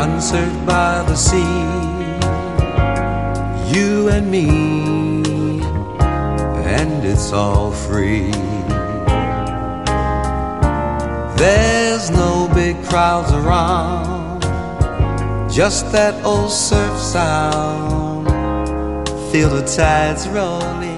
concert by the sea, you and me, and it's all free. There's no big crowds around, just that old surf sound. Feel the tides rolling